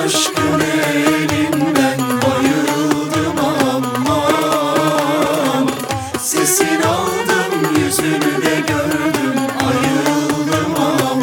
aşkın elinden bayıldım aman. Sesini aldım, yüzünü de gördüm, ayıldım aman.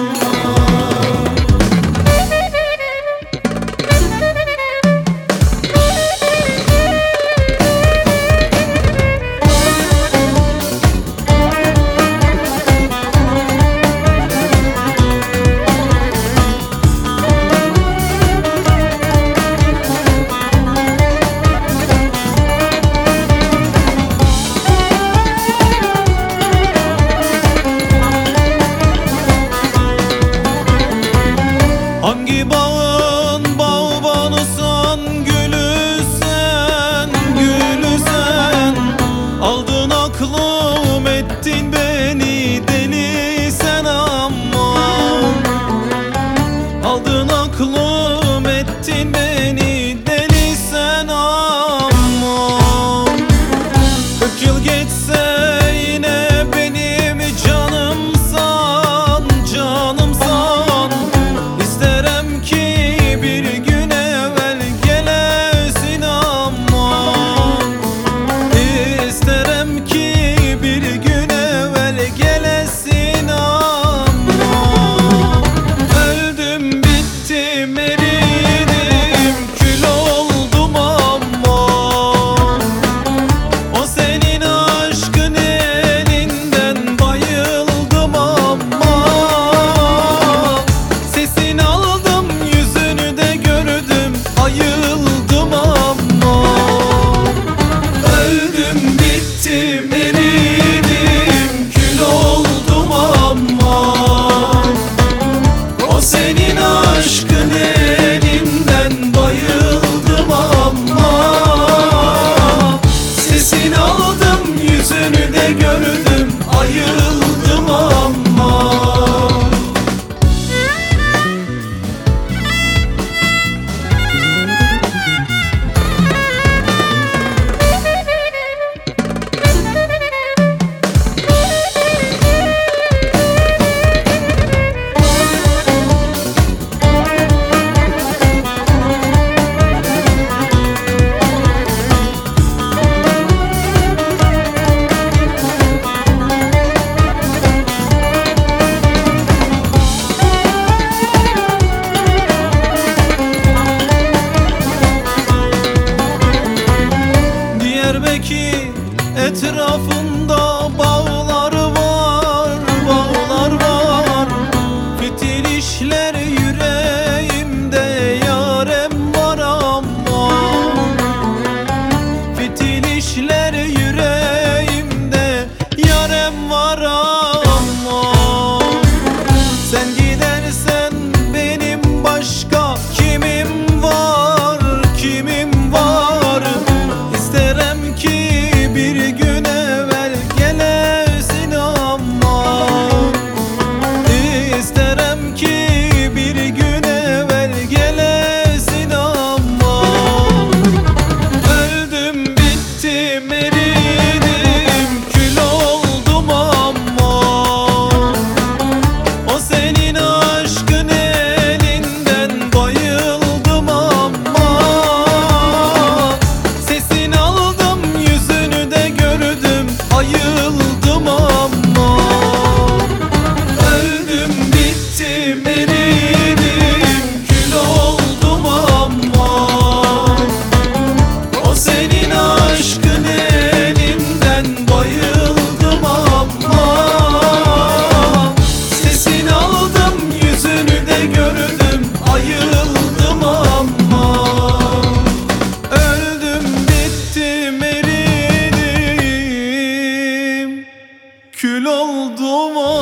Hangi bağın bağbanısan, gülü sen, gülü sen. Aldın aklım, ettin beni deli sen aman. Aldın aklım, ettin beni deli sen aman. 40 yıl geçse yine benim canımsan, canımsan. İsterim ki bir gün evvel gelesin aman. İsterim ki bir gün evvel gelesin aman. Öldüm bittim eridim, kül oldum aman. O senin aşkın elinden bayıldım aman. Sesini aldım, yüzünü de gördüm, ayıldım aman. Öldüm bittim eridim, kül oldum aman. O senin aşkın elinden bayıldım aman. Sesini aldım, yüzünü de gördüm, ayıldım aman. Diyarbakır etrafında bağlar var, bağlar var. Fitil işler yüreğimde, yarem var aman. Fitil işler yüreğimde, yarem var aman. Sen gidersen benim başka kimim var, kimim var? İsterim ki bir gün evvel gelesin aman. İsterim ki bir gün evvel gelesin aman. Öldüm bittim eridim, kül oldum aman. O senin aşkın elinden bayıldım aman. Sesini aldım, yüzünü de gördüm, ayıldım aman. Öldüm bittim eridim, kül oldum aman. O senin aşkın elinden bayıldım aman. Sesini aldım, yüzünü de gördüm, ayıldım aman. Öldüm bittim eridim, kül oldum aman.